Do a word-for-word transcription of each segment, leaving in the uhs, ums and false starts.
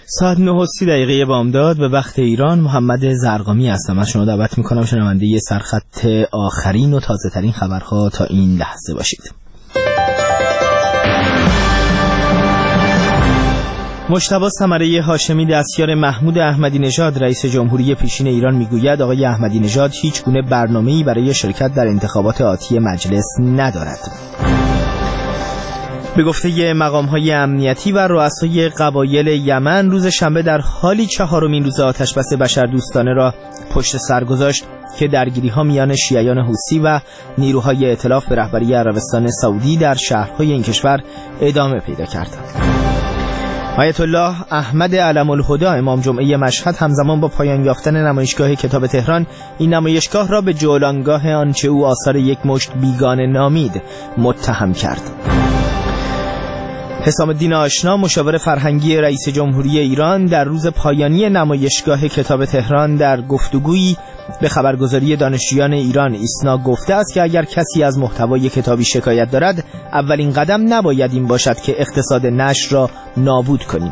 ساعت نه و سی دقیقه بامداد به وقت ایران. محمد زرقامی هستم. از شما دعوت میکنم شنونده سرخط آخرین و تازه ترین خبرها تا این لحظه باشید. مجتبی ثمره هاشمی دستیار محمود احمدی نژاد رئیس جمهوری پیشین ایران میگوید آقای احمدی نژاد هیچ گونه برنامه‌ای برای شرکت در انتخابات آتی مجلس ندارد. به گفته مقام‌های امنیتی و رؤسای قبایل یمن روز شنبه در حالی چهارمین روز آتشبس بشردوستانه را پشت سر گذاشت که درگیری‌ها میان شیعیان حوثی و نیروهای ائتلاف به رهبری عربستان سعودی در شهرهای این کشور ادامه پیدا کرد. آیت الله احمد علم الهدی امام جمعه مشهد همزمان با پایان یافتن نمایشگاه کتاب تهران این نمایشگاه را به جولانگاه آنچه او آثار یک مشت بیگانه نامید متهم کرد. حسام الدین آشنا مشاور فرهنگی رئیس جمهوری ایران در روز پایانی نمایشگاه کتاب تهران در گفتگویی به خبرگزاری دانشجویان ایران ایسنا گفته است که اگر کسی از محتوای کتابی شکایت دارد اولین قدم نباید این باشد که اقتصاد نشر را نابود کنیم.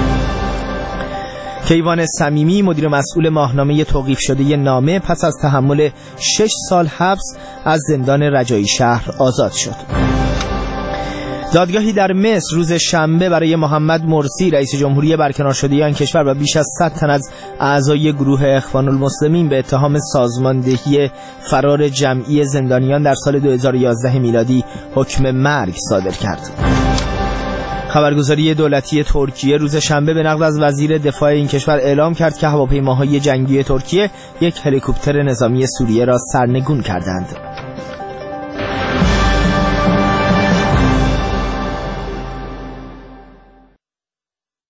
کیوان صمیمی مدیر مسئول ماهنامه توقیف شده نامه پس از تحمل شش سال حبس از زندان رجایی شهر آزاد شد. دادگاهی در مصر روز شنبه برای محمد مرسی رئیس جمهوری برکنار شده آن کشور و بیش از صد تن از اعضای گروه اخوان المسلمین به اتهام سازماندهی فرار جمعی زندانیان در سال دو هزار و یازده میلادی حکم مرگ صادر کرد. خبرگزاری دولتی ترکیه روز شنبه به نقل از وزیر دفاع این کشور اعلام کرد که هواپیماهای جنگی ترکیه یک هلیکوپتر نظامی سوریه را سرنگون کردند.